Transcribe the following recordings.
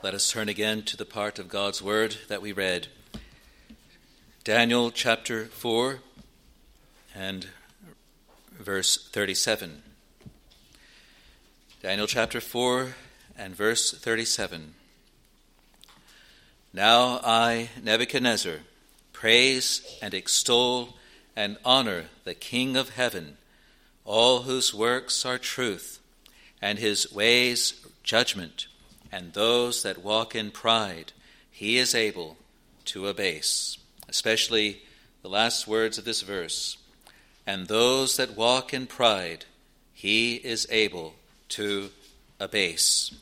Let us turn again to the part of God's Word that we read. Daniel chapter 4 and verse 37. Daniel chapter 4 and verse 37. Now I, Nebuchadnezzar, praise and extol and honor the King of heaven, all whose works are truth, and his ways judgment, and those that walk in pride he is able to abase. Especially the last words of this verse. And those that walk in pride he is able to abase.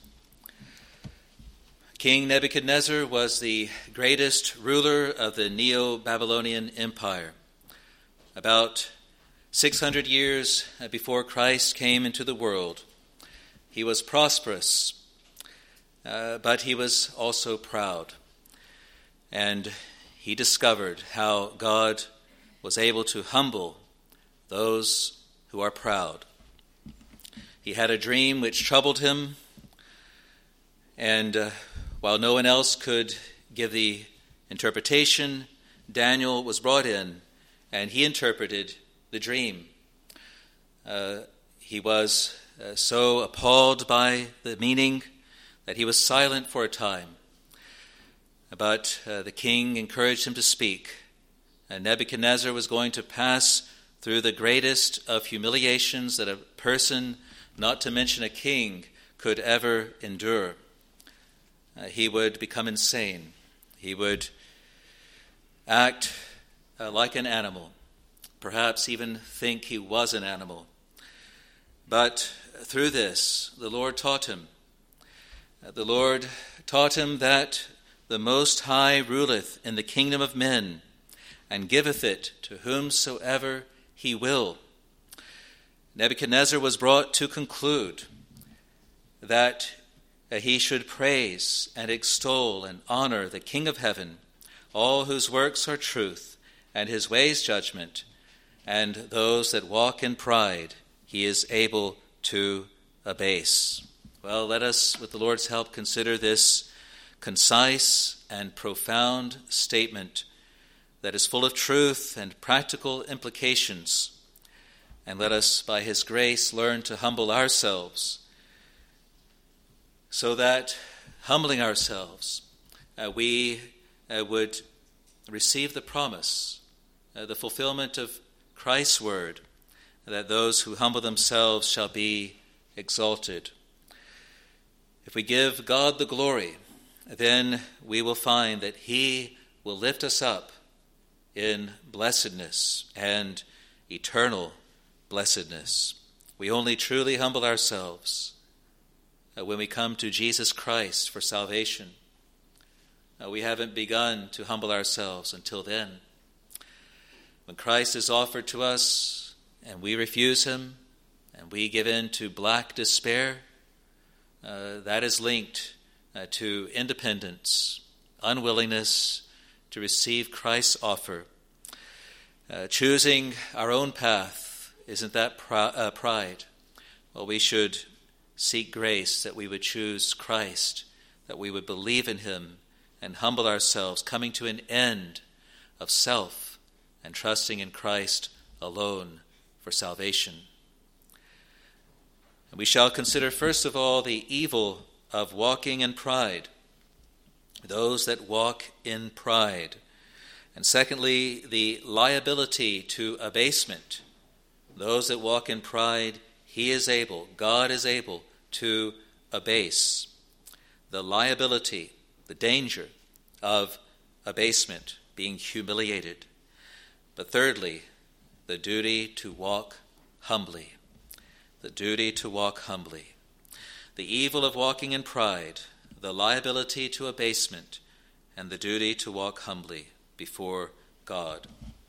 King Nebuchadnezzar was the greatest ruler of the Neo-Babylonian Empire. About 600 years before Christ came into the world, he was prosperous, but he was also proud. And he discovered how God was able to humble those who are proud. He had a dream which troubled him, and while no one else could give the interpretation, Daniel was brought in, and he interpreted the dream. He was so appalled by the meaning that he was silent for a time. But the king encouraged him to speak. And Nebuchadnezzar was going to pass through the greatest of humiliations that a person, not to mention a king, could ever endure. He would become insane. He would act like an animal, perhaps even think he was an animal. But through this, the Lord taught him. The Lord taught him that the Most High ruleth in the kingdom of men, and giveth it to whomsoever he will. Nebuchadnezzar was brought to conclude that he should praise and extol and honor the King of heaven, all whose works are truth, and his ways judgment, and those that walk in pride he is able to abase. Well, let us, with the Lord's help, consider this concise and profound statement that is full of truth and practical implications. And let us, by his grace, learn to humble ourselves so that, humbling ourselves, we would receive the promise, the fulfillment of Christ's word, that those who humble themselves shall be exalted. If we give God the glory, then we will find that he will lift us up in blessedness and eternal blessedness. We only truly humble ourselves when we come to Jesus Christ for salvation. We haven't begun to humble ourselves until then. When Christ is offered to us and we refuse him and we give in to black despair, that is linked to independence, unwillingness to receive Christ's offer. Choosing our own path, isn't that pride? Well, we should seek grace that we would choose Christ, that we would believe in him and humble ourselves, coming to an end of self and trusting in Christ alone for salvation. And we shall consider first of all the evil of walking in pride, those that walk in pride. And secondly, the liability to abasement. Those that walk in pride, he is able, God is able to abase. The liability, the danger of abasement, being humiliated. But thirdly, the duty to walk humbly. The duty to walk humbly. The evil of walking in pride, the liability to abasement, and the duty to walk humbly before God.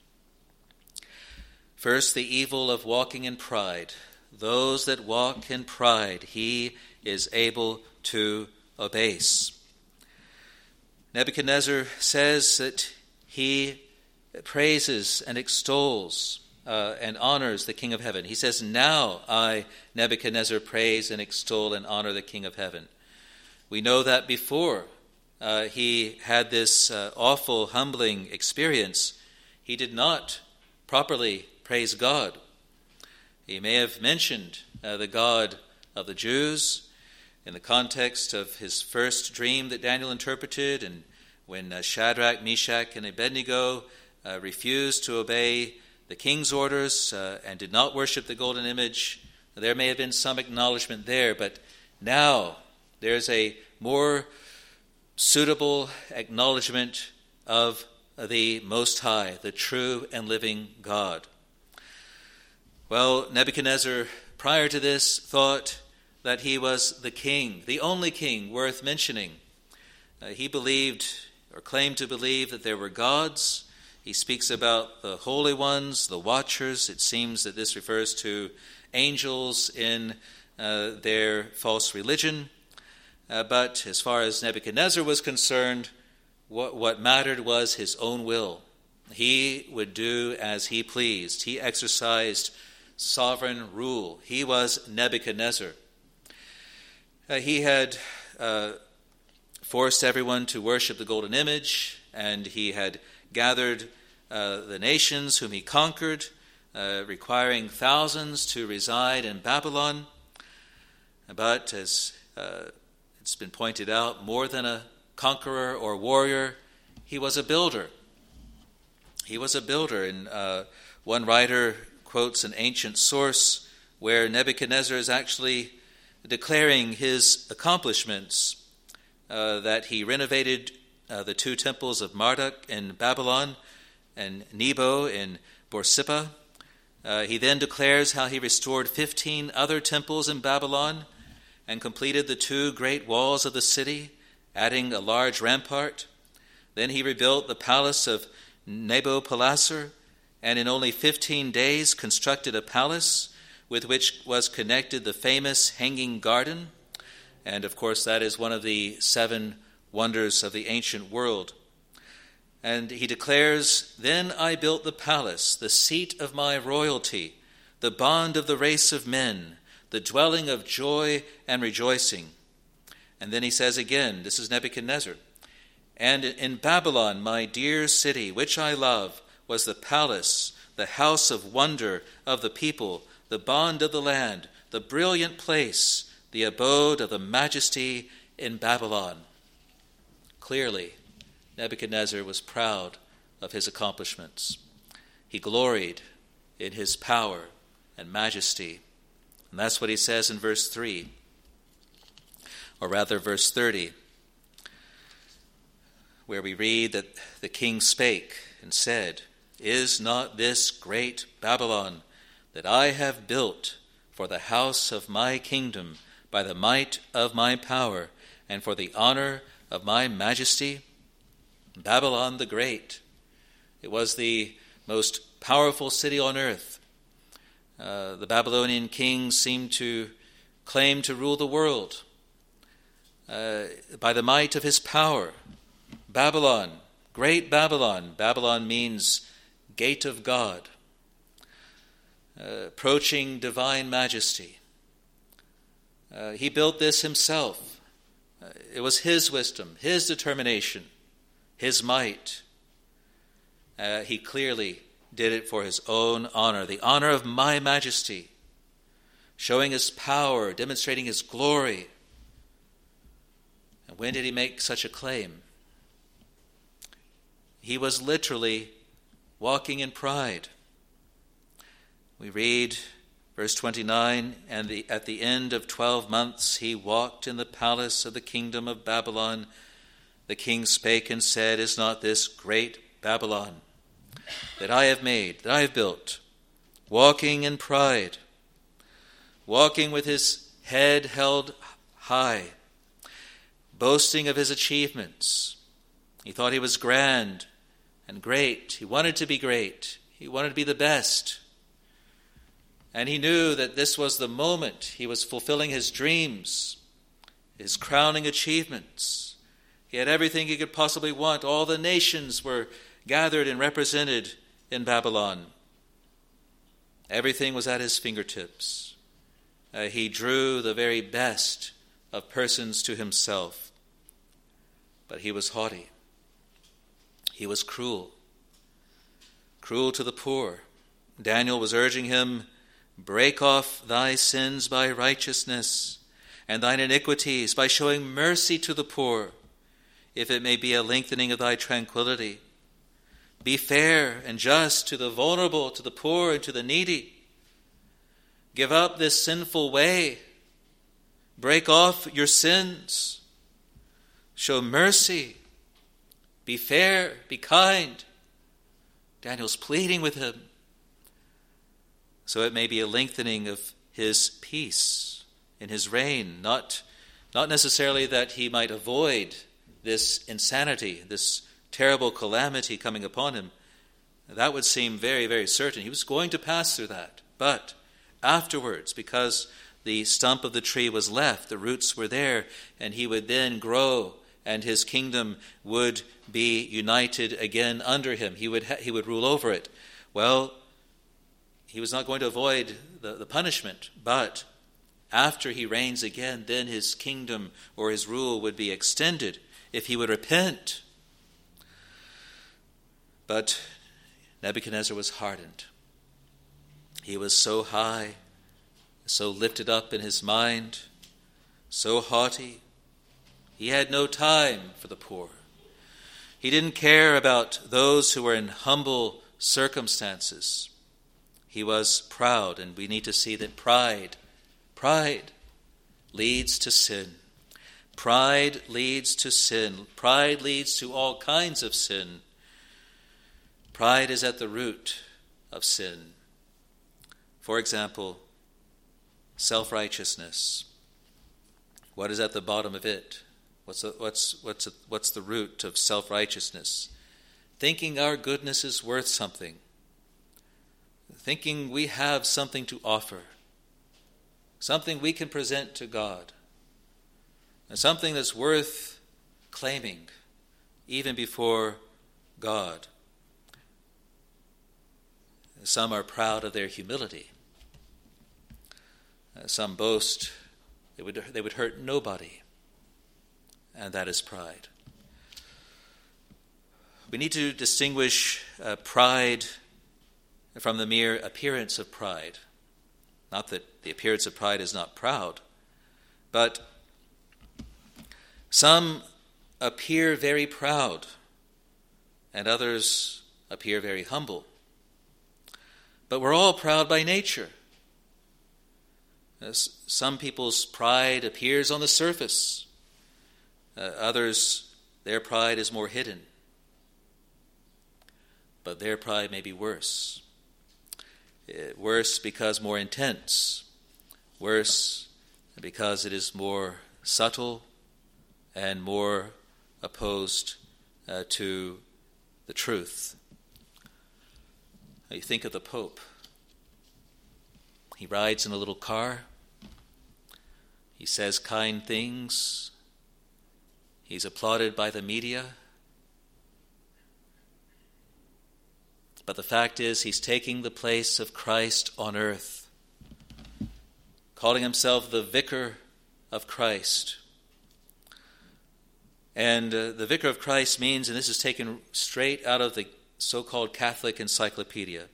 First, the evil of walking in pride. Those that walk in pride, he is able to abase. Nebuchadnezzar says that he praises and extols and honors the King of heaven. He says, "Now I, Nebuchadnezzar, praise and extol and honor the King of heaven." We know that before he had this awful, humbling experience, he did not properly praise God. He may have mentioned the God of the Jews in the context of his first dream that Daniel interpreted, and when Shadrach, Meshach, and Abednego refused to obey the king's orders and did not worship the golden image. There may have been some acknowledgement there, but now there's a more suitable acknowledgement of the Most High, the true and living God. Well, Nebuchadnezzar, prior to this, thought that he was the king, the only king worth mentioning. He believed, or claimed to believe, that there were gods. He speaks about the holy ones, the watchers. It seems that this refers to angels in their false religion. But as far as Nebuchadnezzar was concerned, what mattered was his own will. He would do as he pleased. He exercised sovereign rule. He was Nebuchadnezzar. He had forced everyone to worship the golden image, and he had gathered the nations whom he conquered, requiring thousands to reside in Babylon. But as it's been pointed out, more than a conqueror or warrior, he was a builder. He was a builder, and one writer quotes an ancient source where Nebuchadnezzar is actually declaring his accomplishments, that he renovated the two temples of Marduk in Babylon and Nebo in Borsippa. He then declares how he restored 15 other temples in Babylon and completed the two great walls of the city, adding a large rampart. Then he rebuilt the palace of Nabopolassar, and in only 15 days constructed a palace with which was connected the famous Hanging Garden. And of course, that is one of the 7 wonders of the ancient world. And he declares, "Then I built the palace, the seat of my royalty, the bond of the race of men, the dwelling of joy and rejoicing." And then he says again, this is Nebuchadnezzar, "And in Babylon, my dear city, which I love, was the palace, the house of wonder of the people, the bond of the land, the brilliant place, the abode of the majesty in Babylon." Clearly, Nebuchadnezzar was proud of his accomplishments. He gloried in his power and majesty. And that's what he says in verse 3, or rather verse 30, where we read that the king spake and said, "Is not this great Babylon that I have built for the house of my kingdom by the might of my power and for the honor of my majesty?" Babylon the Great. It was the most powerful city on earth. The Babylonian kings seemed to claim to rule the world by the might of his power. Babylon, great Babylon. Babylon means gate of God, approaching divine majesty. He built this himself. It was his wisdom, his determination, his might. He clearly did it for his own honor, the honor of my majesty, showing his power, demonstrating his glory. And when did he make such a claim? He was literally walking in pride. We read verse 29, "And at the end of 12 months he walked in the palace of the kingdom of Babylon. The king spake and said, Is not this great Babylon that I have made, that I have built, walking in pride, walking with his head held high, boasting of his achievements." He thought he was grand and great. He wanted to be great. He wanted to be the best. And he knew that this was the moment he was fulfilling his dreams, his crowning achievements. He had everything he could possibly want. All the nations were gathered and represented in Babylon. Everything was at his fingertips. He drew the very best of persons to himself. But he was haughty. He was cruel to the poor. Daniel was urging him, break off thy sins by righteousness, and thine iniquities by showing mercy to the poor, if it may be a lengthening of thy tranquility. Be fair and just to the vulnerable, to the poor, and to the needy. Give up this sinful way. Break off your sins. Show mercy. Be fair. Be kind. Daniel's pleading with him. So it may be a lengthening of his peace in his reign, not necessarily that he might avoid this insanity, this terrible calamity coming upon him. That would seem very, very certain. He was going to pass through that. But afterwards, because the stump of the tree was left, the roots were there, and he would then grow, and his kingdom would be united again under him. He would rule over it. Well, he was not going to avoid the punishment, but after he reigns again, then his kingdom or his rule would be extended if he would repent. But Nebuchadnezzar was hardened. He was so high, so lifted up in his mind, so haughty. He had no time for the poor. He didn't care about those who were in humble circumstances. He was proud, and we need to see that pride leads to sin. Pride leads to sin. Pride leads to all kinds of sin. Pride is at the root of sin. For example, self-righteousness. What is at the bottom of it? What's the root of self-righteousness? Thinking our goodness is worth something. Thinking we have something to offer. Something we can present to God. And something that's worth claiming even before God. Some are proud of their humility. Some boast they would hurt nobody, and that is pride. We need to distinguish pride from the mere appearance of pride. Not that the appearance of pride is not proud, but some appear very proud, and others appear very humble. But we're all proud by nature. Some people's pride appears on the surface. Others, their pride is more hidden. But their pride may be worse. Worse because more intense. Worse because it is more subtle and more opposed to the truth. You think of the Pope. He rides in a little car. He says kind things. He's applauded by the media. But the fact is, he's taking the place of Christ on earth, calling himself the Vicar of Christ. And the Vicar of Christ means, and this is taken straight out of the so-called Catholic Encyclopedia,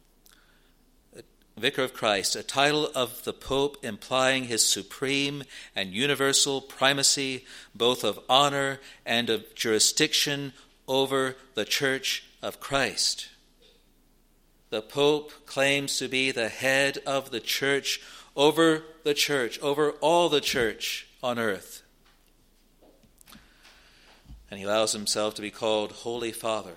Vicar of Christ, a title of the Pope implying his supreme and universal primacy, both of honor and of jurisdiction over the Church of Christ. The Pope claims to be the head of the Church, over all the Church on earth. And he allows himself to be called Holy Father,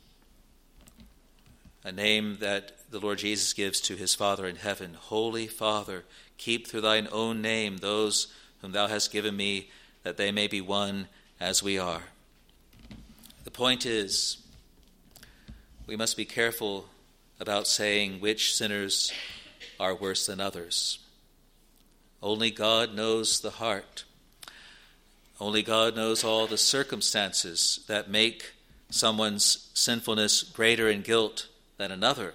a name that the Lord Jesus gives to his Father in heaven. Holy Father, keep through thine own name those whom thou hast given me, that they may be one as we are. The point is, we must be careful about saying which sinners are worse than others. Only God knows the heart. Only God knows all the circumstances that make someone's sinfulness greater in guilt than another.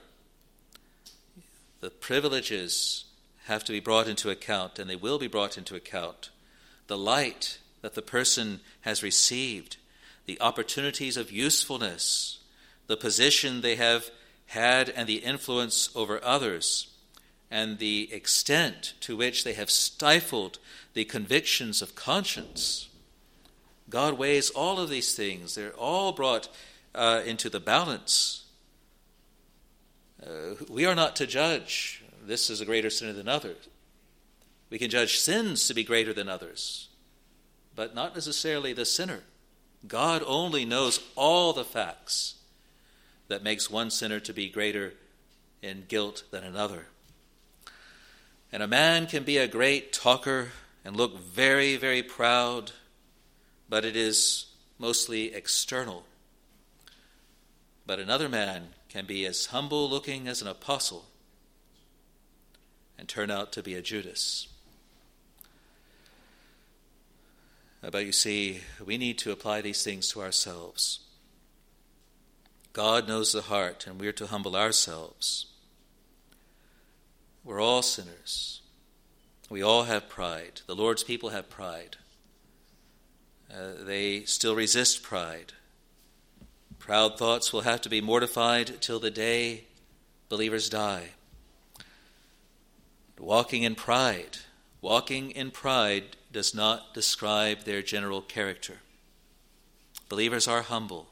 The privileges have to be brought into account, and they will be brought into account. the light that the person has received, the opportunities of usefulness, the position they have had and the influence over others, and the extent to which they have stifled the convictions of conscience. God weighs all of these things. They're all brought into the balance. We are not to judge this is a greater sinner than others. We can judge sins to be greater than others, but not necessarily the sinner. God only knows all the facts that makes one sinner to be greater in guilt than another. And a man can be a great talker and look very, very proud, but it is mostly external. But another man can be as humble looking as an apostle and turn out to be a Judas. But you see, we need to apply these things to ourselves. God knows the heart, and we're to humble ourselves. We're all sinners. We all have pride. The Lord's people have pride. They still resist pride. Proud thoughts will have to be mortified till the day believers die. Walking in pride does not describe their general character. Believers are humble.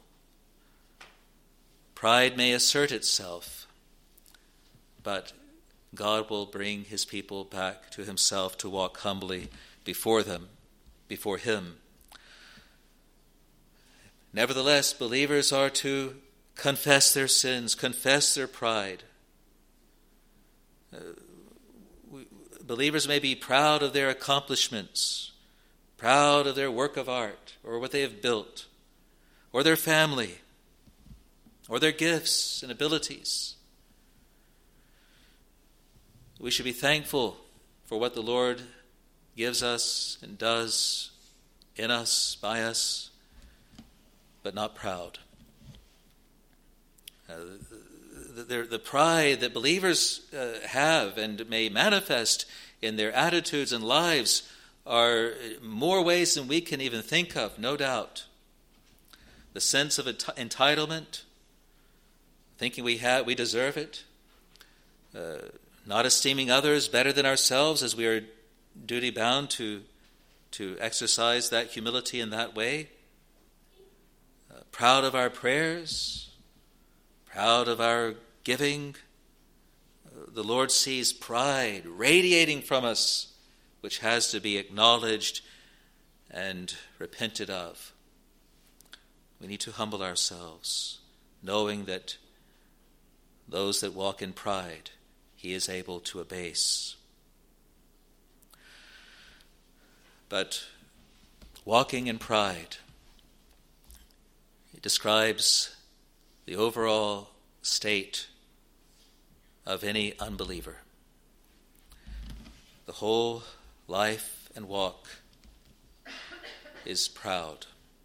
Pride may assert itself, but God will bring his people back to himself to walk humbly before him. Nevertheless, believers are to confess their sins, confess their pride. Believers may be proud of their accomplishments, proud of their work of art, or what they have built, or their family, or their gifts and abilities. We should be thankful for what the Lord gives us and does in us, by us, but not proud. The pride that believers have and may manifest in their attitudes and lives are more ways than we can even think of, no doubt. The sense of entitlement, thinking we deserve it, not esteeming others better than ourselves as we are duty-bound to exercise that humility in that way. Proud of our prayers, proud of our giving. The Lord sees pride radiating from us, which has to be acknowledged and repented of. We need to humble ourselves, knowing that those that walk in pride, he is able to abase. But walking in pride, it describes the overall state of any unbeliever. The whole life and walk is proud.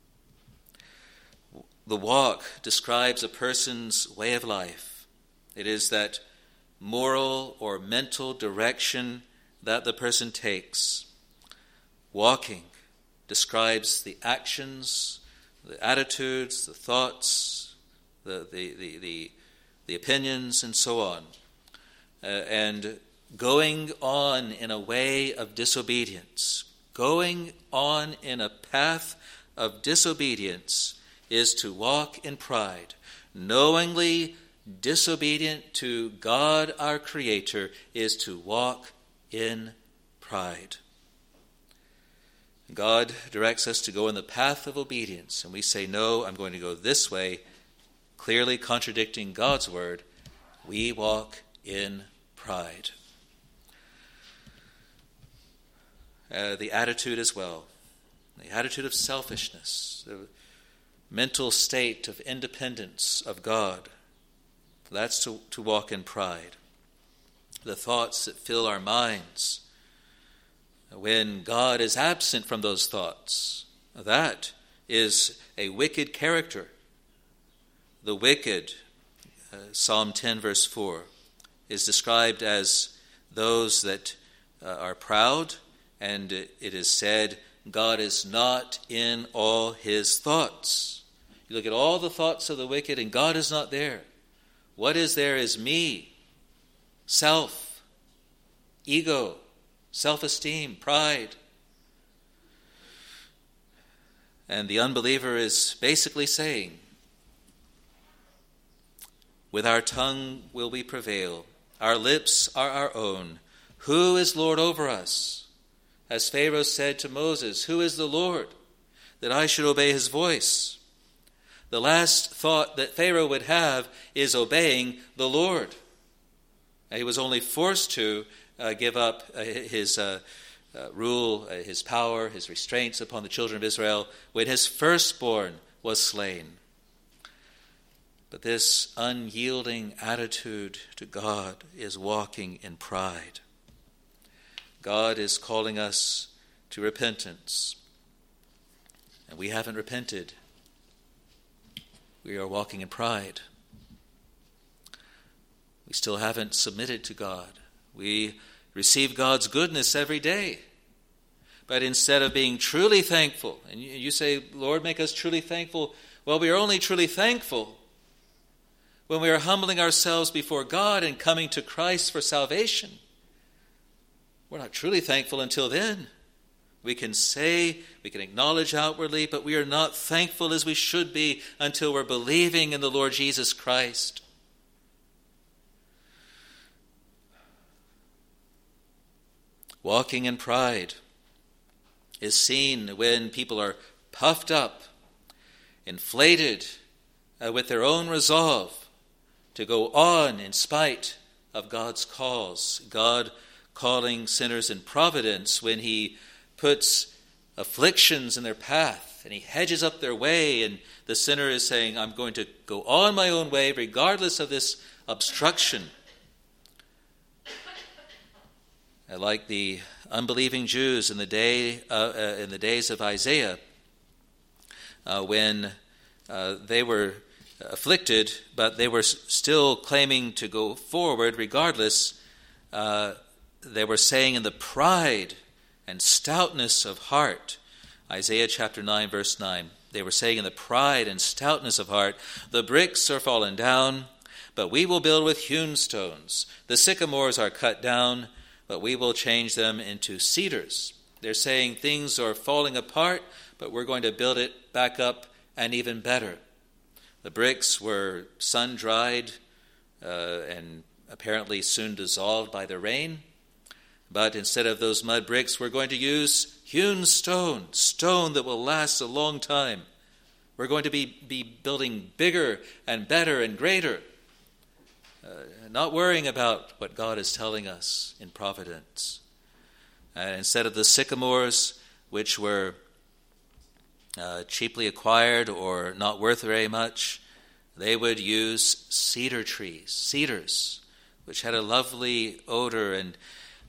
The walk describes a person's way of life. It is that moral or mental direction that the person takes. Walking describes the actions, the attitudes, the thoughts, the opinions, and so on. And going on in a way of disobedience, going on in a path of disobedience is to walk in pride. Knowingly disobedient to God our Creator is to walk in pride. God directs us to go in the path of obedience, and we say, no, I'm going to go this way, clearly contradicting God's word. We walk in pride. The attitude as well, the attitude of selfishness, the mental state of independence of God, that's to walk in pride. The thoughts that fill our minds, when God is absent from those thoughts, that is a wicked character. The wicked, Psalm 10 verse 4, is described as those that are proud, and it is said God is not in all his thoughts. You look at all the thoughts of the wicked, and God is not there. What is there is me, self, ego, self-esteem, pride. And the unbeliever is basically saying, with our tongue will we prevail. Our lips are our own. Who is Lord over us? As Pharaoh said to Moses, who is the Lord, that I should obey his voice? The last thought that Pharaoh would have is obeying the Lord. And he was only forced to give up his rule, his power, his restraints upon the children of Israel when his firstborn was slain. But this unyielding attitude to God is walking in pride. God is calling us to repentance, and we haven't repented. We are walking in pride. We still haven't submitted to God. We receive God's goodness every day. But instead of being truly thankful, and you say, Lord, make us truly thankful. Well, we are only truly thankful when we are humbling ourselves before God and coming to Christ for salvation. We're not truly thankful until then. We can say, we can acknowledge outwardly, but we are not thankful as we should be until we're believing in the Lord Jesus Christ. Walking in pride is seen when people are puffed up, inflated with their own resolve to go on in spite of God's calls. God calling sinners in providence when he puts afflictions in their path and he hedges up their way, and the sinner is saying, I'm going to go on my own way regardless of this obstruction. Like the unbelieving Jews in the days of Isaiah, when they were afflicted, but they were still claiming to go forward regardless. They were saying in the pride and stoutness of heart, Isaiah chapter 9, verse 9, they were saying in the pride and stoutness of heart, the bricks are fallen down, but we will build with hewn stones. The sycamores are cut down, but we will change them into cedars. They're saying things are falling apart, but we're going to build it back up and even better. The bricks were sun-dried and apparently soon dissolved by the rain. But instead of those mud bricks, we're going to use hewn stone that will last a long time. We're going to be building bigger and better and greater. Not worrying about what God is telling us in providence. Instead of the sycamores, which were cheaply acquired or not worth very much, they would use cedar trees, cedars, which had a lovely odor and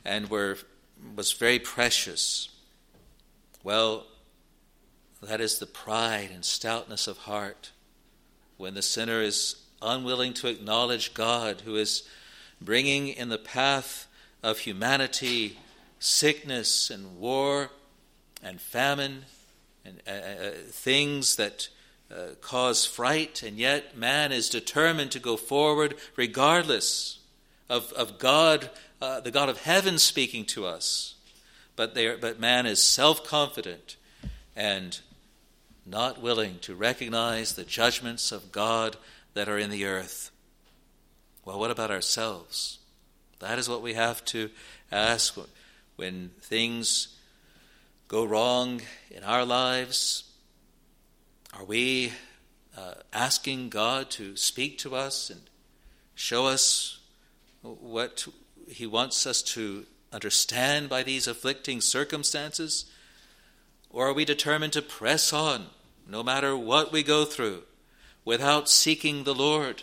was very precious. Well, that is the pride and stoutness of heart when the sinner is unwilling to acknowledge God, who is bringing in the path of humanity sickness and war and famine and things that cause fright, and yet man is determined to go forward regardless of God, the God of heaven speaking to us. But man is self-confident and not willing to recognize the judgments of God that are in the earth. Well, what about ourselves? That is what we have to ask when things go wrong in our lives. Are we asking God to speak to us and show us what he wants us to understand by these afflicting circumstances? Or are we determined to press on, no matter what we go through, without seeking the Lord?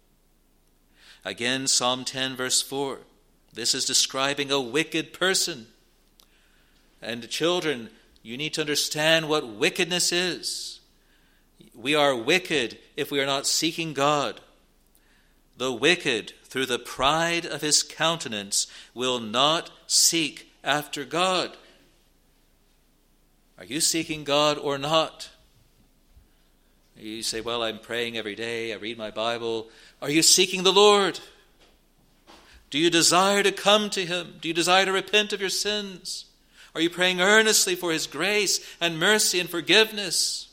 Again, Psalm 10, verse 4. This is describing a wicked person. And children, you need to understand what wickedness is. We are wicked if we are not seeking God. The wicked, through the pride of his countenance, will not seek after God. Are you seeking God or not? You say, well, I'm praying every day, I read my Bible. Are you seeking the Lord? Do you desire to come to him? Do you desire to repent of your sins? Are you praying earnestly for his grace and mercy and forgiveness?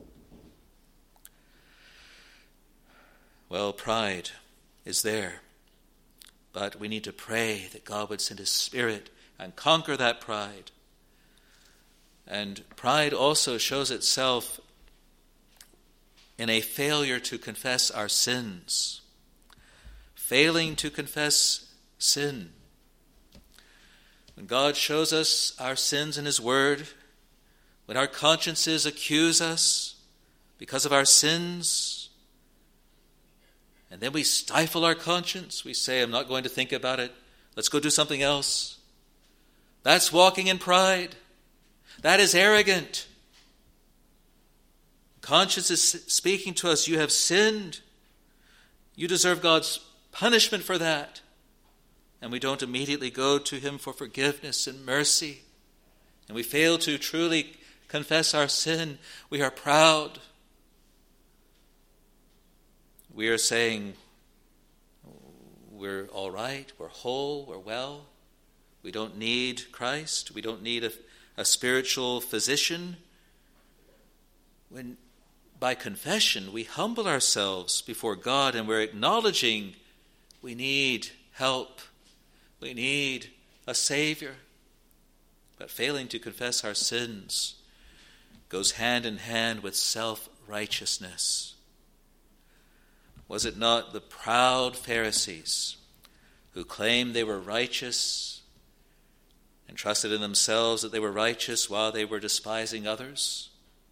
Well, pride is there, but we need to pray that God would send his Spirit and conquer that pride. And pride also shows itself in a failure to confess our sins. Failing to confess sin. When God shows us our sins in his word, when our consciences accuse us because of our sins, and then we stifle our conscience, we say, I'm not going to think about it, let's go do something else. That's walking in pride. That is arrogant. Conscience is speaking to us, you have sinned. You deserve God's punishment for that. And we don't immediately go to him for forgiveness and mercy. And we fail to truly confess our sin. We are proud. We are saying, we're all right, we're whole, we're well. We don't need Christ. We don't need a spiritual physician. When by confession we humble ourselves before God and we're acknowledging we need help. We need a Savior. But failing to confess our sins goes hand in hand with self-righteousness. Was it not the proud Pharisees who claimed they were righteous and trusted in themselves that they were righteous while they were despising others?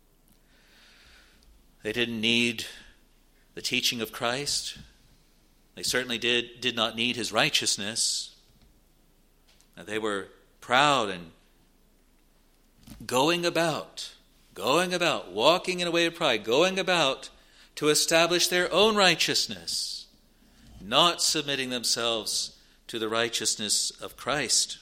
They didn't need the teaching of Christ. They certainly did not need his righteousness. They were proud and going about, walking in a way of pride, going about to establish their own righteousness, not submitting themselves to the righteousness of Christ.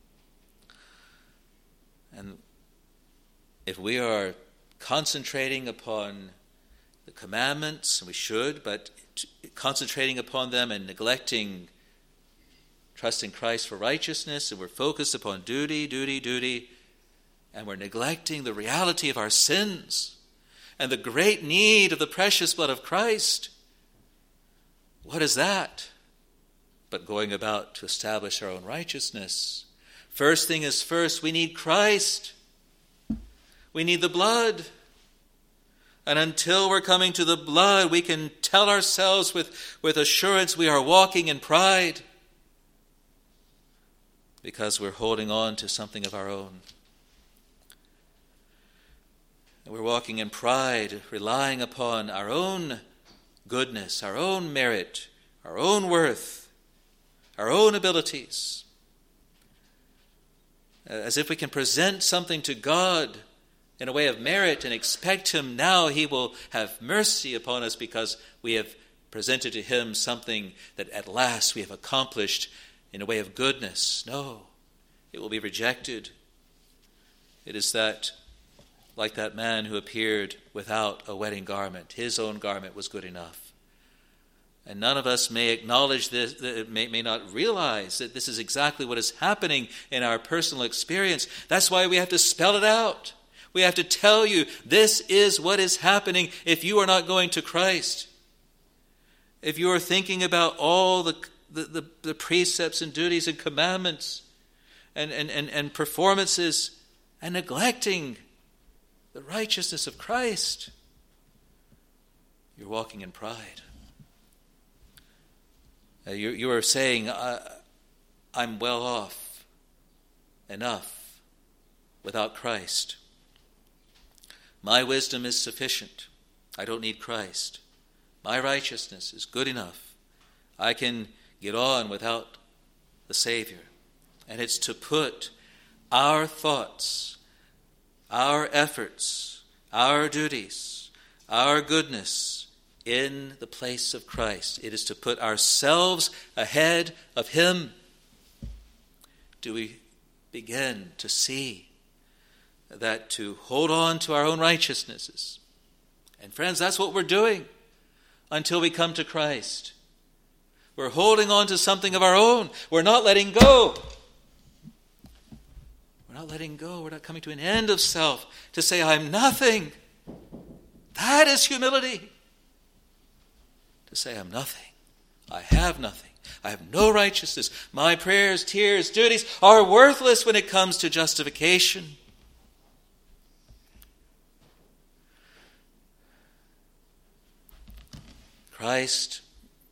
And if we are concentrating upon the commandments, and we should, but concentrating upon them and neglecting trusting Christ for righteousness, and we're focused upon duty, and we're neglecting the reality of our sins and the great need of the precious blood of Christ. What is that? But going about to establish our own righteousness. First thing is first, we need Christ. We need the blood. And until we're coming to the blood, we can tell ourselves with assurance we are walking in pride because we're holding on to something of our own. And we're walking in pride, relying upon our own goodness, our own merit, our own worth, our own abilities. As if we can present something to God in a way of merit and expect him now he will have mercy upon us because we have presented to him something that at last we have accomplished in a way of goodness. No, it will be rejected. It is that, like that man who appeared without a wedding garment, his own garment was good enough. And none of us may acknowledge this, may not realize that this is exactly what is happening in our personal experience. That's why we have to spell it out. We have to tell you, this is what is happening if you are not going to Christ. If you are thinking about all the precepts and duties and commandments and performances and neglecting the righteousness of Christ, you're walking in pride. You are saying, I'm well off enough without Christ. My wisdom is sufficient. I don't need Christ. My righteousness is good enough. I can get on without the Savior. And it's to put our thoughts, our efforts, our duties, our goodness in the place of Christ. It is to put ourselves ahead of him. Do we begin to see that to hold on to our own righteousnesses. And friends, that's what we're doing until we come to Christ. We're holding on to something of our own. We're not letting go. We're not letting go. We're not coming to an end of self to say, I'm nothing. That is humility. To say, I'm nothing. I have nothing. I have no righteousness. My prayers, tears, duties are worthless when it comes to justification. Christ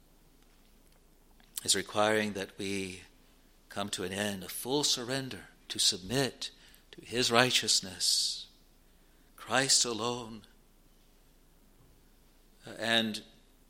is requiring that we come to an end, a full surrender, to submit to his righteousness. Christ alone. And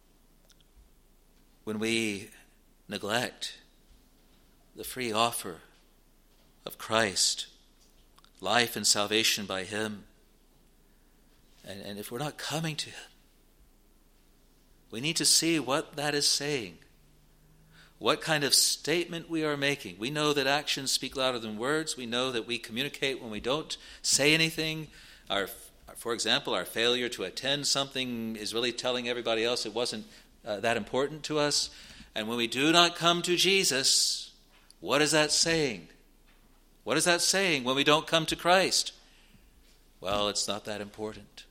when we neglect the free offer of Christ, life and salvation by him, and if we're not coming to him, we need to see what that is saying, what kind of statement we are making. We know that actions speak louder than words. We know that we communicate when we don't say anything. For example, our failure to attend something is really telling everybody else it wasn't that important to us. And when we do not come to Jesus, what is that saying? What is that saying when we don't come to Christ? Well, it's not that important.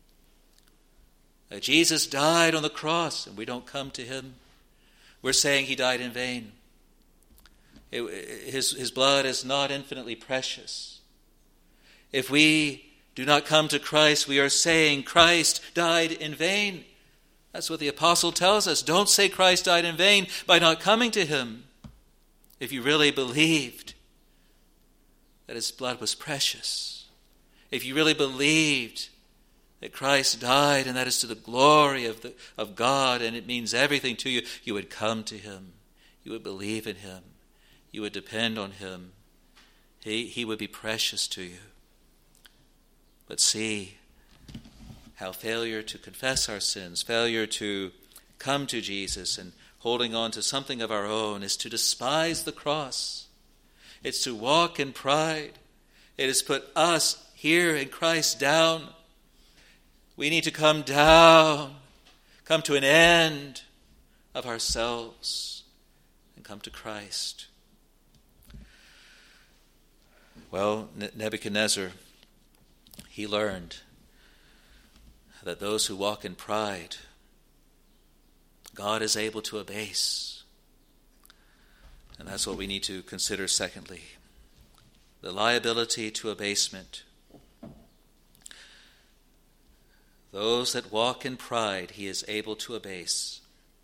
Jesus died on the cross and we don't come to him. We're saying he died in vain. His blood is not infinitely precious. If we do not come to Christ, we are saying Christ died in vain. That's what the apostle tells us. Don't say Christ died in vain by not coming to him. If you really believed that his blood was precious, if you really believed that Christ died and that is to the glory of God and it means everything to you, you would come to him. You would believe in him. You would depend on him. He would be precious to you. But see how failure to confess our sins, failure to come to Jesus and holding on to something of our own is to despise the cross. It's to walk in pride. It has put us here in Christ down. We need to come down, come to an end of ourselves and come to Christ. Well, Nebuchadnezzar, he learned that those who walk in pride, God is able to abase. And that's what we need to consider secondly. The liability to abasement. Those that walk in pride, he is able to abase.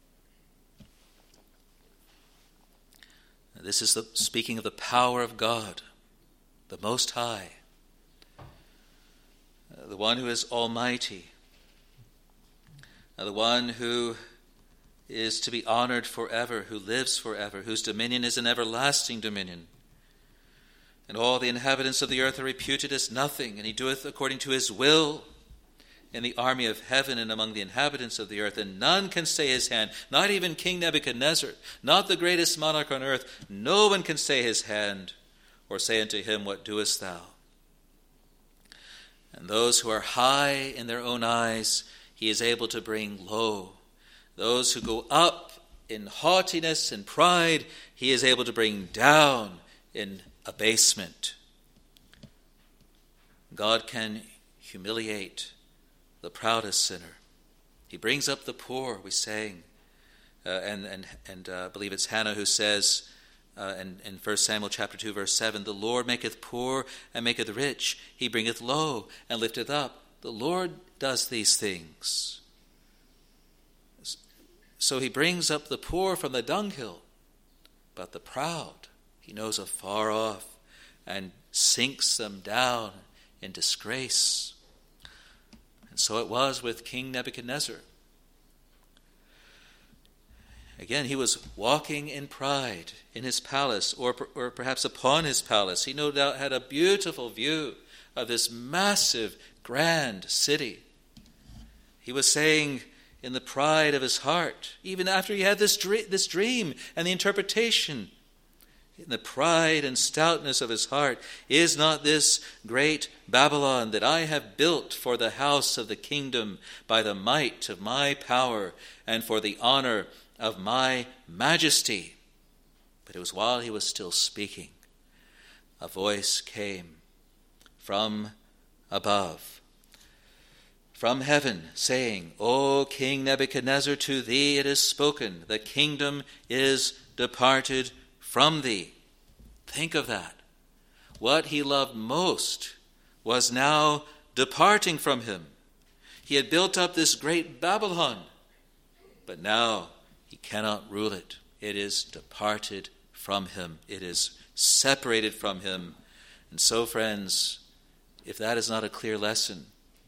This is speaking of the power of God, the Most High, the one who is almighty, the one who is to be honored forever, who lives forever, whose dominion is an everlasting dominion. And all the inhabitants of the earth are reputed as nothing, and he doeth according to his will in the army of heaven and among the inhabitants of the earth, and none can stay his hand, not even King Nebuchadnezzar, not the greatest monarch on earth. No one can stay his hand or say unto him, what doest thou? And those who are high in their own eyes, he is able to bring low. Those who go up in haughtiness and pride, he is able to bring down in abasement. God can humiliate the proudest sinner. He brings up the poor, we sang. And I believe it's Hannah who says in 1 Samuel chapter 2, verse 7, the Lord maketh poor and maketh rich. He bringeth low and lifteth up. The Lord does these things. So he brings up the poor from the dunghill, but the proud he knows afar off and sinks them down in disgrace. And so it was with King Nebuchadnezzar. Again, he was walking in pride in his palace, or perhaps upon his palace. He no doubt had a beautiful view of this massive, grand city. He was saying in the pride of his heart, even after he had this dream and the interpretation, in the pride and stoutness of his heart, is not this great Babylon that I have built for the house of the kingdom by the might of my power and for the honor of my majesty? But it was while he was still speaking, a voice came from above, from heaven, saying, O King Nebuchadnezzar, to thee it is spoken, the kingdom is departed from thee. Think of that. What he loved most was now departing from him. He had built up this great Babylon, but now he cannot rule it. It is departed from him. It is separated from him. And so, friends, if that is not a clear lesson,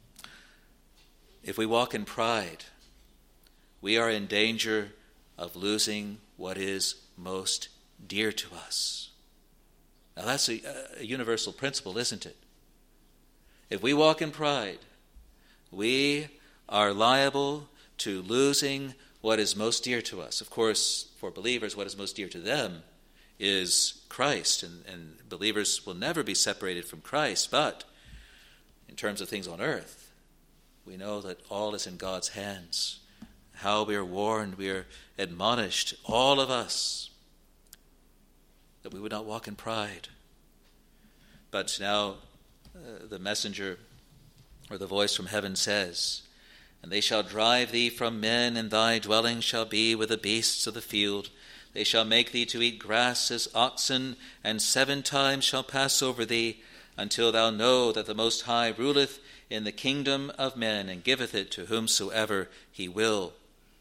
if we walk in pride, we are in danger of losing what is most dear to us. Now that's a universal principle, isn't it? If we walk in pride, we are liable to losing what is most dear to us. Of course, for believers, what is most dear to them is Christ, and believers will never be separated from Christ. But in terms of things on earth, we know that all is in God's hands. How we are warned, we are admonished, all of us, that we would not walk in pride. But now the messenger or the voice from heaven says, And they shall drive thee from men, and thy dwelling shall be with the beasts of the field. They shall make thee to eat grass as oxen, and 7 times shall pass over thee, until thou know that the Most High ruleth in the kingdom of men, and giveth it to whomsoever he will.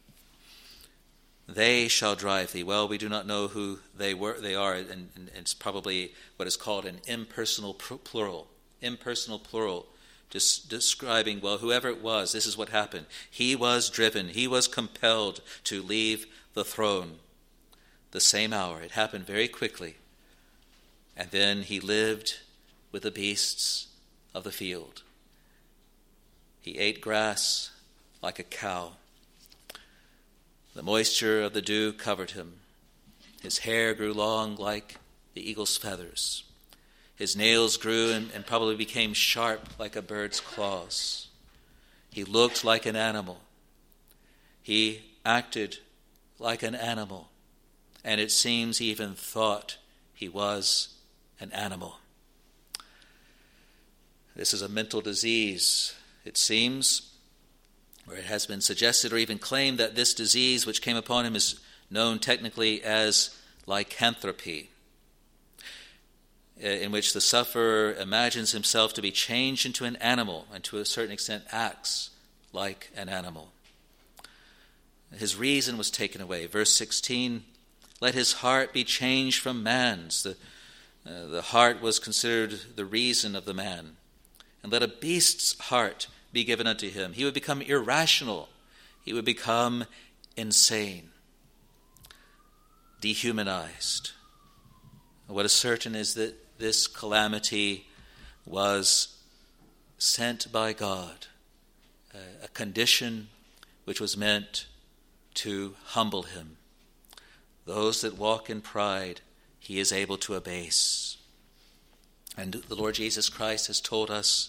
They shall drive thee. Well, we do not know who they are, and it's probably what is called an impersonal plural. Impersonal plural, just describing, well, whoever it was, this is what happened. He was driven, he was compelled to leave the throne the same hour. It happened very quickly. And then he lived with the beasts of the field. He ate grass like a cow. The moisture of the dew covered him. His hair grew long like the eagle's feathers. His nails grew and probably became sharp like a bird's claws. He looked like an animal. He acted like an animal. And it seems he even thought he was an animal. This is a mental disease, it seems, where it has been suggested or even claimed that this disease which came upon him is known technically as lycanthropy, in which the sufferer imagines himself to be changed into an animal and to a certain extent acts like an animal. His reason was taken away. Verse 16, let his heart be changed from man's. The heart was considered the reason of the man. And let a beast's heart be given unto him. He would become irrational. He would become insane, dehumanized. What is certain is that this calamity was sent by God, a condition which was meant to humble him. Those that walk in pride, he is able to abase. And the Lord Jesus Christ has told us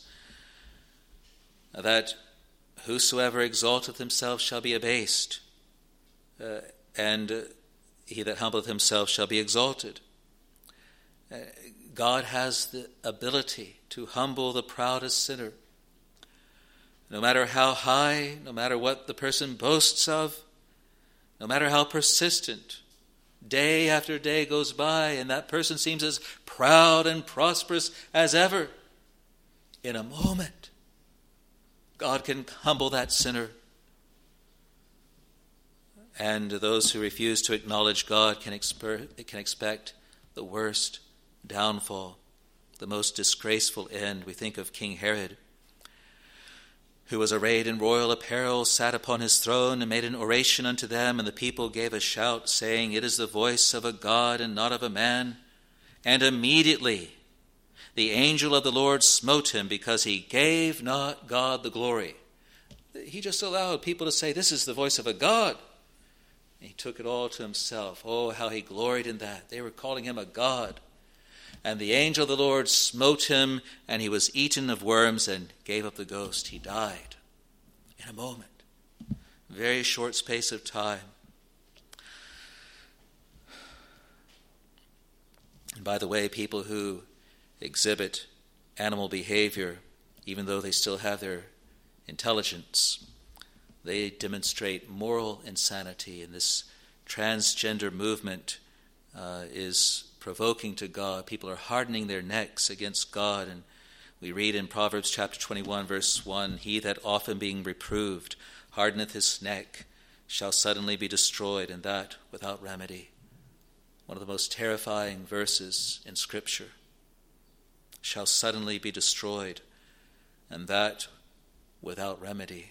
that whosoever exalteth himself shall be abased, and he that humbleth himself shall be exalted. God has the ability to humble the proudest sinner. No matter how high, no matter what the person boasts of, no matter how persistent, day after day goes by and that person seems as proud and prosperous as ever, in a moment, God can humble that sinner. And those who refuse to acknowledge God can expect the worst downfall, the most disgraceful end. We think of King Herod, who was arrayed in royal apparel, sat upon his throne, and made an oration unto them, and the people gave a shout, saying, It is the voice of a God and not of a man. And immediately the angel of the Lord smote him, because he gave not God the glory. He just allowed people to say, This is the voice of a God. He took it all to himself. Oh, how he gloried in that. They were calling him a god. And the angel of the Lord smote him, and he was eaten of worms and gave up the ghost. He died in a moment. Very short space of time. And by the way, people who exhibit animal behavior, even though they still have their intelligence, they demonstrate moral insanity, and this transgender movement is provoking to God. People are hardening their necks against God, and we read in Proverbs chapter 21, verse 1, "He that often being reproved hardeneth his neck shall suddenly be destroyed, and that without remedy." One of the most terrifying verses in Scripture. Shall suddenly be destroyed, and that without remedy.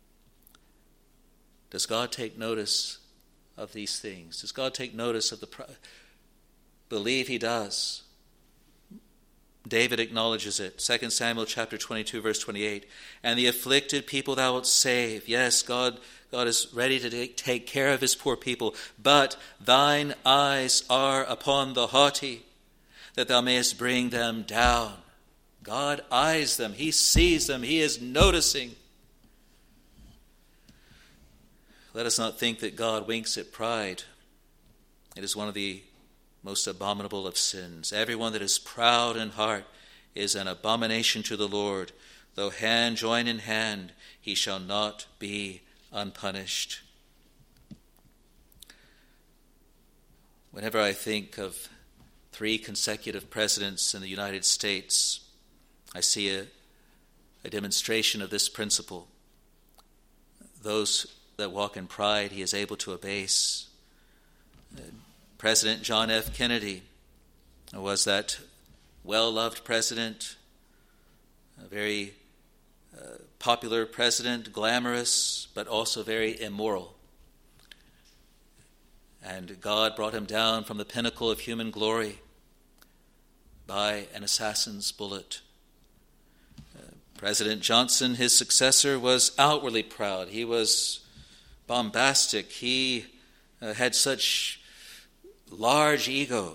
Does God take notice of these things? Does God take notice of believe he does. David acknowledges it. 2 Samuel chapter 22, verse 28. "And the afflicted people thou wilt save." Yes, God is ready to take care of his poor people. "But thine eyes are upon the haughty, that thou mayest bring them down." God eyes them. He sees them. He is noticing. Let us not think that God winks at pride. It is one of the most abominable of sins. Everyone that is proud in heart is an abomination to the Lord. Though hand join in hand, he shall not be unpunished. Whenever I think of 3 consecutive presidents in the United States, I see a demonstration of this principle. Those that walk in pride, he is able to abase. President John F. Kennedy was that well-loved president, a very popular president, glamorous, but also very immoral. And God brought him down from the pinnacle of human glory by an assassin's bullet. President Johnson, his successor, was outwardly proud. He was bombastic. He had such large ego.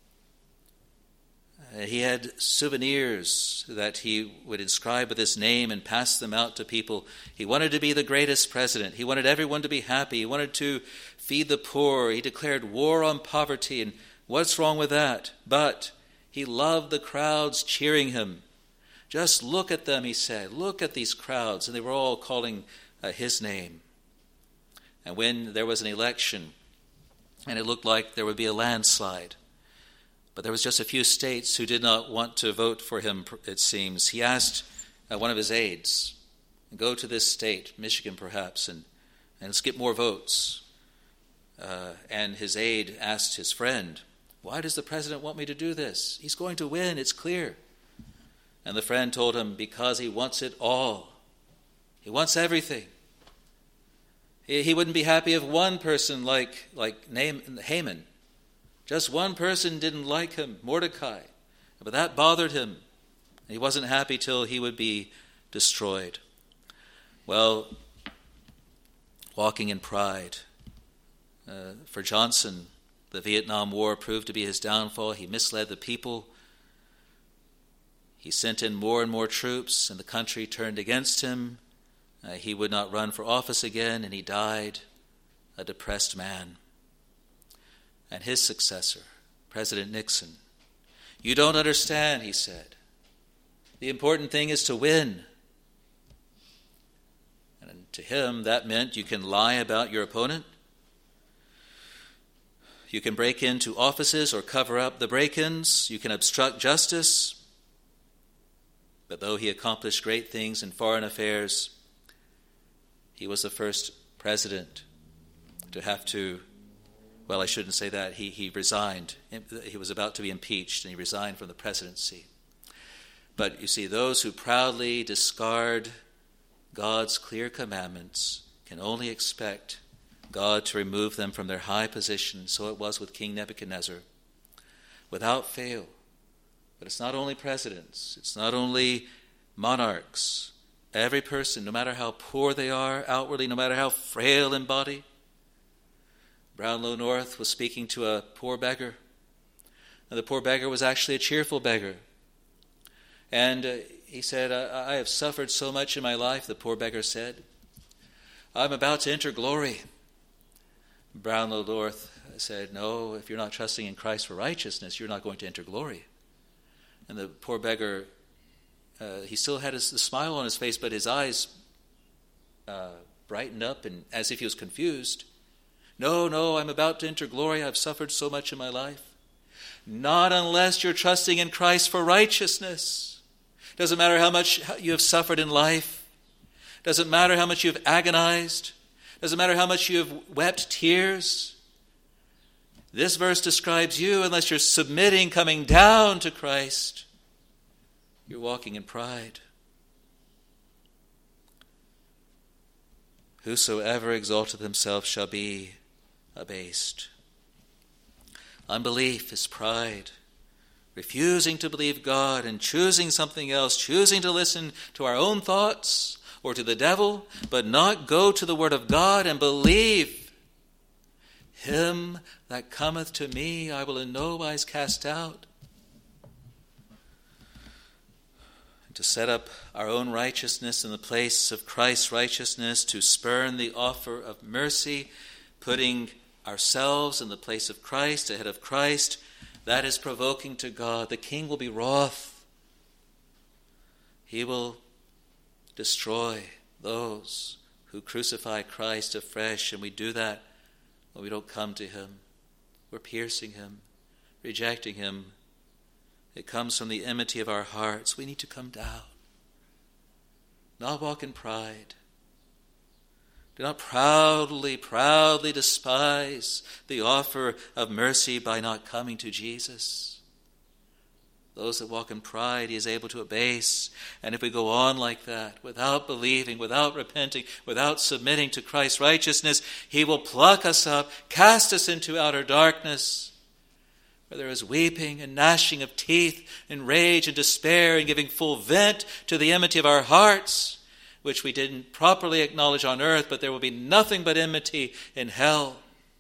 He had souvenirs that he would inscribe with his name and pass them out to people. He wanted to be the greatest president. He wanted everyone to be happy. He wanted to feed the poor. He declared war on poverty. And what's wrong with that? But he loved the crowds cheering him. Just look at them, he said. Look at these crowds. And they were all calling his name. And when there was an election, and it looked like there would be a landslide, but there was just a few states who did not want to vote for him, it seems. He asked one of his aides, go to this state, Michigan perhaps, and let's get more votes. And his aide asked his friend, why does the president want me to do this? He's going to win, it's clear. And the friend told him, because he wants it all. He wants everything. He wouldn't be happy if one person like Haman, just one person didn't like him, Mordecai. But that bothered him. He wasn't happy till he would be destroyed. Well, walking in pride. For Johnson, the Vietnam War proved to be his downfall. He misled the people. He sent in more and more troops, and the country turned against him. He would not run for office again, and he died a depressed man. And his successor, President Nixon, you don't understand, he said. The important thing is to win. And to him, that meant you can lie about your opponent. You can break into offices or cover up the break-ins. You can obstruct justice. But though he accomplished great things in foreign affairs, he was the first president to have to, well, I shouldn't say that. He resigned. He was about to be impeached, and he resigned from the presidency. But you see, those who proudly discard God's clear commandments can only expect God to remove them from their high position. So it was with King Nebuchadnezzar, without fail. But it's not only presidents, it's not only monarchs. Every person, no matter how poor they are outwardly, no matter how frail in body, Brownlow North was speaking to a poor beggar. And the poor beggar was actually a cheerful beggar. And he said, I have suffered so much in my life, the poor beggar said. I'm about to enter glory. Brownlow North said, no, if you're not trusting in Christ for righteousness, you're not going to enter glory. And the poor beggar, he still had the smile on his face, but his eyes brightened up and as if he was confused. No, I'm about to enter glory. I've suffered so much in my life. Not unless you're trusting in Christ for righteousness. Doesn't matter how much you have suffered in life. Doesn't matter how much you have agonized. Doesn't matter how much you have wept tears. This verse describes you unless you're submitting, coming down to Christ. You're walking in pride. Whosoever exalteth himself shall be abased. Unbelief is pride. Refusing to believe God and choosing something else, choosing to listen to our own thoughts or to the devil, but not go to the Word of God and believe. Him that cometh to me I will in no wise cast out. And to set up our own righteousness in the place of Christ's righteousness, to spurn the offer of mercy, putting ourselves in the place of Christ, ahead of Christ, that is provoking to God. The King will be wroth. He will destroy those who crucify Christ afresh, and we do that when we don't come to Him. We're piercing Him, rejecting Him. It comes from the enmity of our hearts. We need to come down, not walk in pride. Do not proudly despise the offer of mercy by not coming to Jesus. Those that walk in pride, He is able to abase. And if we go on like that, without believing, without repenting, without submitting to Christ's righteousness, He will pluck us up, cast us into outer darkness, where there is weeping and gnashing of teeth and rage and despair and giving full vent to the enmity of our hearts, which we didn't properly acknowledge on earth, but there will be nothing but enmity in hell.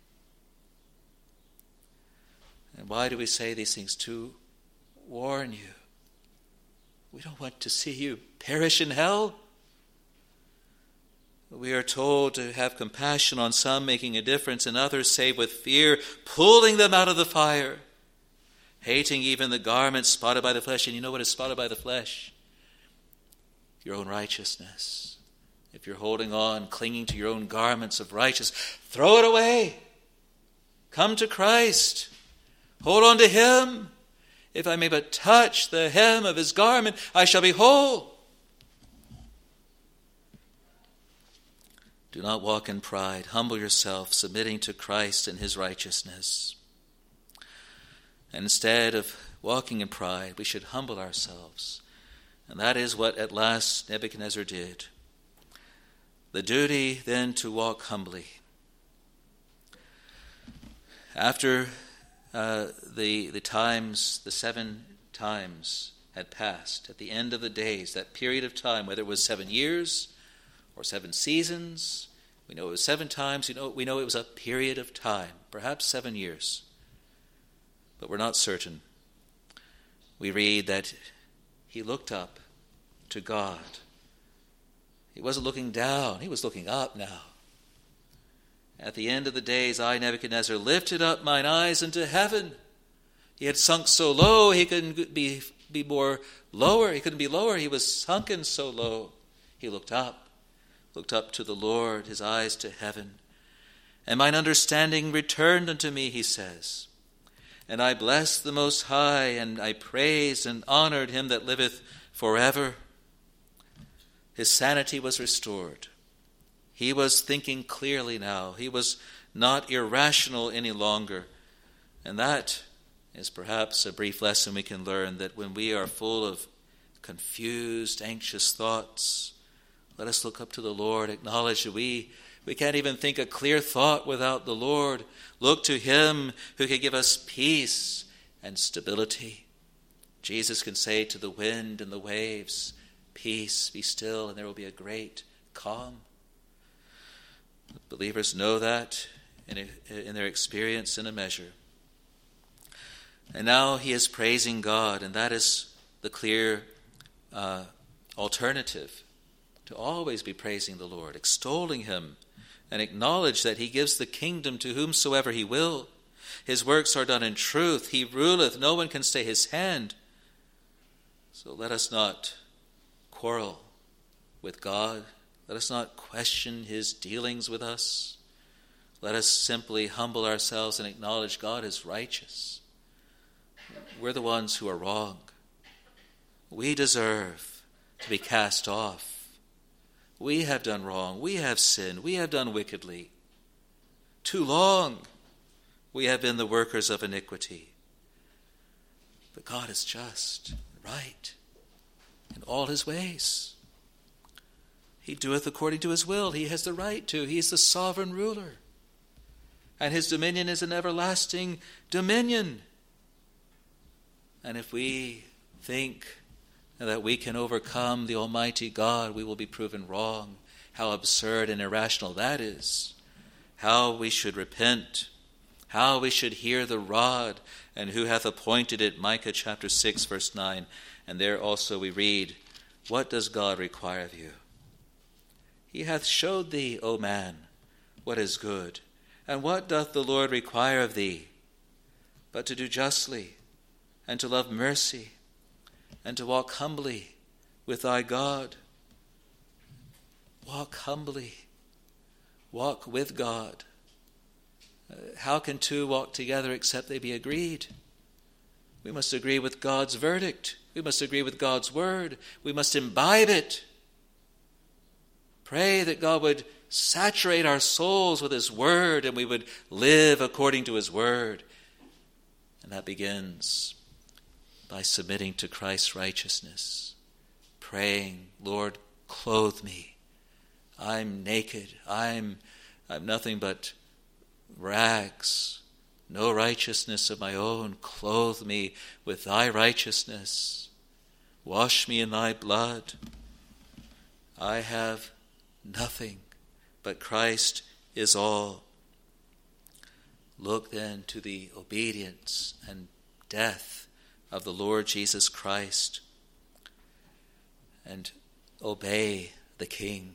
And why do we say these things? To warn you. We don't want to see you perish in hell. We are told to have compassion on some, making a difference in others, save with fear, pulling them out of the fire, hating even the garment spotted by the flesh. And you know what is spotted by the flesh? Your own righteousness. If you're holding on, clinging to your own garments of righteousness, throw it away. Come to Christ. Hold on to Him. If I may but touch the hem of His garment, I shall be whole. Do not walk in pride. Humble yourself, submitting to Christ and His righteousness. And instead of walking in pride, we should humble ourselves. And that is what at last Nebuchadnezzar did. The duty then to walk humbly. After the 7 times had passed, at the end of the days, that period of time, whether it was 7 years or 7 seasons, we know it was 7 times, we know it was a period of time, perhaps 7 years, but we're not certain. We read that he looked up to God. He wasn't looking down, he was looking up now. At the end of the days, I, Nebuchadnezzar, lifted up mine eyes into heaven. He had sunk so low, he couldn't be more lower. He couldn't be lower. He was sunken so low. He looked up to the Lord, his eyes to heaven. And mine understanding returned unto me, he says. And I blessed the Most High, and I praised and honored him that liveth forever. His sanity was restored. He was thinking clearly now. He was not irrational any longer. And that is perhaps a brief lesson we can learn, that when we are full of confused, anxious thoughts, let us look up to the Lord, acknowledge that we can't even think a clear thought without the Lord. Look to him who can give us peace and stability. Jesus can say to the wind and the waves, peace, be still, and there will be a great calm. Believers know that, in their experience in a measure. And now he is praising God, and that is the clear alternative, to always be praising the Lord, extolling him, and acknowledge that he gives the kingdom to whomsoever he will. His works are done in truth. He ruleth. No one can stay his hand. So let us not quarrel with God. Let us not question his dealings with us. Let us simply humble ourselves and acknowledge God is righteous. We're the ones who are wrong. We deserve to be cast off. We have done wrong. We have sinned. We have done wickedly. Too long we have been the workers of iniquity. But God is just, right in all his ways. He doeth according to his will. He has the right to. He is the sovereign ruler. And his dominion is an everlasting dominion. And if we think that we can overcome the Almighty God, we will be proven wrong. How absurd and irrational that is. How we should repent. How we should hear the rod, and who hath appointed it, Micah chapter 6, verse 9. And there also we read, what does God require of you? He hath showed thee, O man, what is good. And what doth the Lord require of thee? But to do justly, and to love mercy, and to walk humbly with thy God. Walk humbly. Walk with God. How can two walk together except they be agreed? We must agree with God's verdict. We must agree with God's word. We must imbibe it. Pray that God would saturate our souls with his word, and we would live according to his word. And that begins by submitting to Christ's righteousness, praying, Lord, clothe me. I'm naked. I'm nothing but rags, no righteousness of my own. Clothe me with thy righteousness. Wash me in thy blood. I have nothing, but Christ is all. Look then to the obedience and death of the Lord Jesus Christ, and obey the King.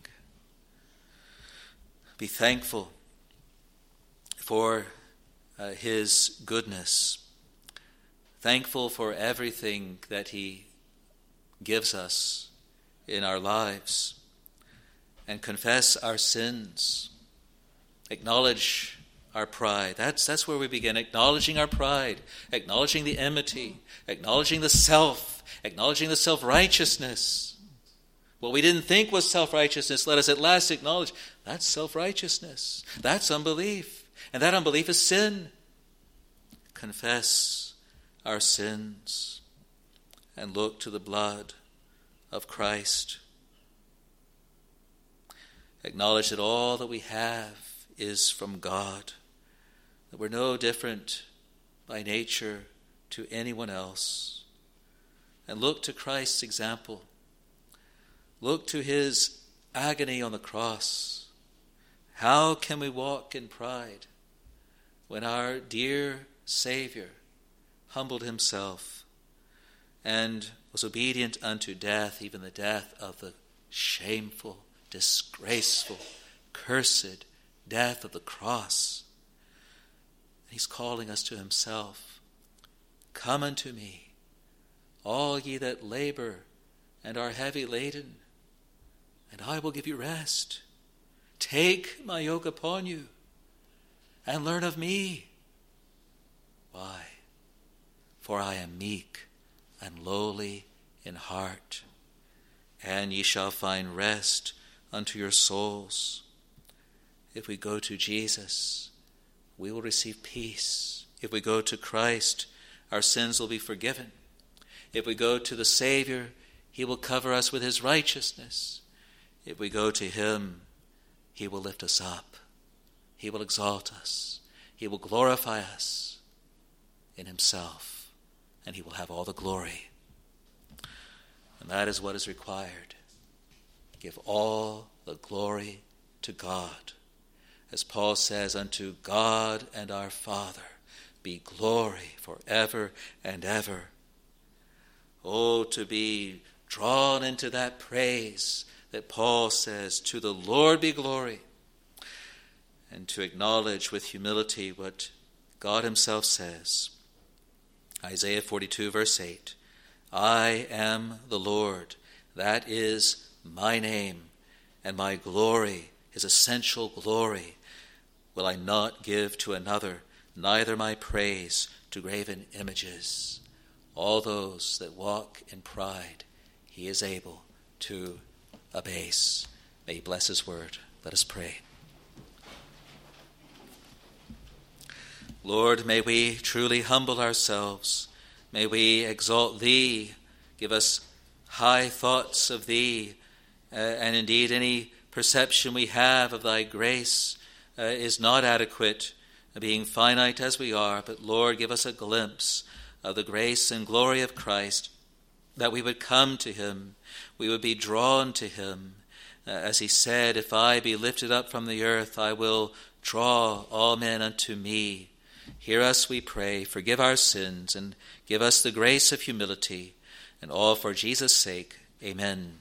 Be thankful for his goodness, thankful for everything that he gives us in our lives, and confess our sins. Acknowledge our pride. That's where we begin, acknowledging our pride, acknowledging the enmity, acknowledging the self, acknowledging the self-righteousness. What we didn't think was self-righteousness, let us at last acknowledge that's self-righteousness. That's unbelief. And that unbelief is sin. Confess our sins and look to the blood of Christ. Acknowledge that all that we have is from God, that we're no different by nature to anyone else. And look to Christ's example. Look to his agony on the cross. How can we walk in pride when our dear Savior humbled himself and was obedient unto death, even the death of the shameful, disgraceful, cursed death of the cross? He's calling us to himself. Come unto me, all ye that labor and are heavy laden, and I will give you rest. Take my yoke upon you and learn of me. Why? For I am meek and lowly in heart, and ye shall find rest unto your souls. If we go to Jesus, we will receive peace. If we go to Christ, our sins will be forgiven. If we go to the Savior, he will cover us with his righteousness. If we go to him, he will lift us up. He will exalt us. He will glorify us in himself, and he will have all the glory. And that is what is required. Give all the glory to God. as Paul says, unto God and our Father be glory forever and ever. Oh, to be drawn into that praise that Paul says, to the Lord be glory, and to acknowledge with humility what God himself says. Isaiah 42, verse 8, I am the Lord, that is my name, and my glory, his essential glory, will I not give to another, neither my praise to graven images. All those that walk in pride, he is able to abase. May he bless his word. Let us pray. Lord, may we truly humble ourselves. May we exalt thee, give us high thoughts of thee, and indeed any perception we have of thy grace is not adequate, being finite as we are. But Lord, give us a glimpse of the grace and glory of Christ, that we would come to him, we would be drawn to him. As he said, if I be lifted up from the earth, I will draw all men unto me. Hear us, we pray, forgive our sins, and give us the grace of humility, and all for Jesus' sake. Amen.